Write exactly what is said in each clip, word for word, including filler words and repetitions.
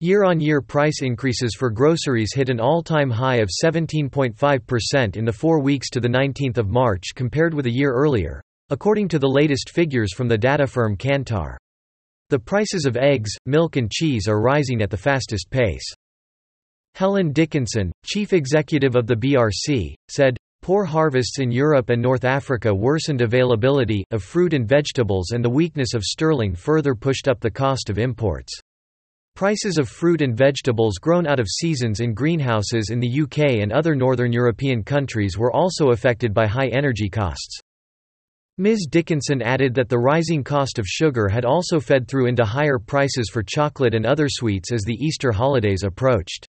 Year-on-year price increases for groceries hit an all-time high of seventeen point five percent in the four weeks to the nineteenth of March compared with a year earlier, according to the latest figures from the data firm Kantar. The prices of eggs, milk and cheese are rising at the fastest pace. Helen Dickinson, chief executive of the B R C, said, "Poor harvests in Europe and North Africa worsened availability of fruit and vegetables, and the weakness of sterling further pushed up the cost of imports. Prices of fruit and vegetables grown out of seasons in greenhouses in the U K and other northern European countries were also affected by high energy costs." Miz Dickinson added that the rising cost of sugar had also fed through into higher prices for chocolate and other sweets as the Easter holidays approached.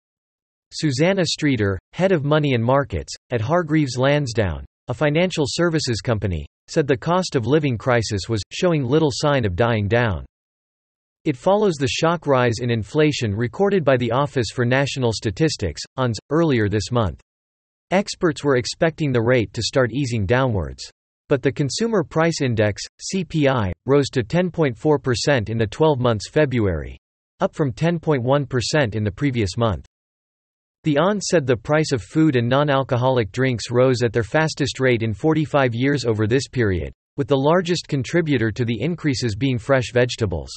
Susanna Streeter, head of money and markets, at Hargreaves Lansdown, a financial services company, said the cost of living crisis was showing little sign of dying down. It follows the shock rise in inflation recorded by the Office for National Statistics, O N S, earlier this month. Experts were expecting the rate to start easing downwards. But the Consumer Price Index, C P I, rose to ten point four percent in the twelve months February, up from ten point one percent in the previous month. The O N S said the price of food and non-alcoholic drinks rose at their fastest rate in forty-five years over this period, with the largest contributor to the increases being fresh vegetables.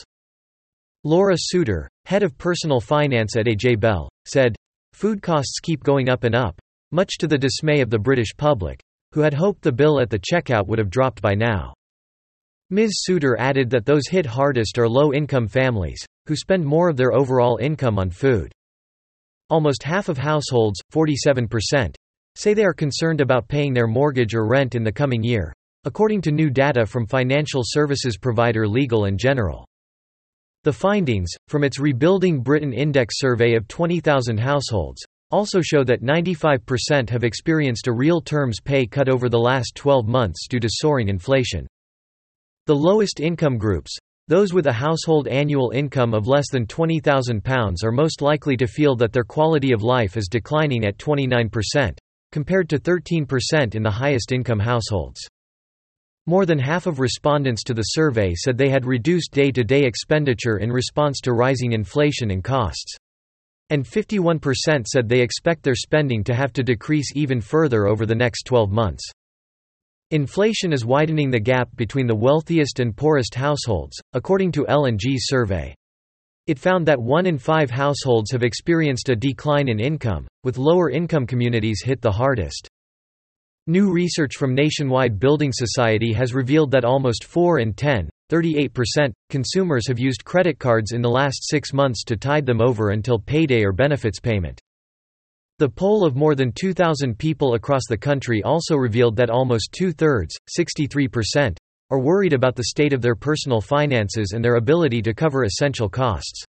Laura Suter, head of personal finance at A J Bell, said, "Food costs keep going up and up, much to the dismay of the British public, who had hoped the bill at the checkout would have dropped by now." Miz Suter added that those hit hardest are low-income families, who spend more of their overall income on food. Almost half of households, forty-seven percent, say they are concerned about paying their mortgage or rent in the coming year, according to new data from financial services provider Legal and General. The findings, from its Rebuilding Britain Index survey of twenty thousand households, also show that ninety-five percent have experienced a real terms pay cut over the last twelve months due to soaring inflation. The lowest income groups, those with a household annual income of less than twenty thousand pounds, are most likely to feel that their quality of life is declining at twenty-nine percent, compared to thirteen percent in the highest income households. More than half of respondents to the survey said they had reduced day-to-day expenditure in response to rising inflation and costs. And fifty-one percent said they expect their spending to have to decrease even further over the next twelve months. Inflation is widening the gap between the wealthiest and poorest households, according to L and G's survey. It found that one in five households have experienced a decline in income, with lower income communities hit the hardest. New research from Nationwide Building Society has revealed that almost four in ten, thirty-eight percent, consumers have used credit cards in the last six months to tide them over until payday or benefits payment. The poll of more than two thousand people across the country also revealed that almost two-thirds, sixty-three percent, are worried about the state of their personal finances and their ability to cover essential costs.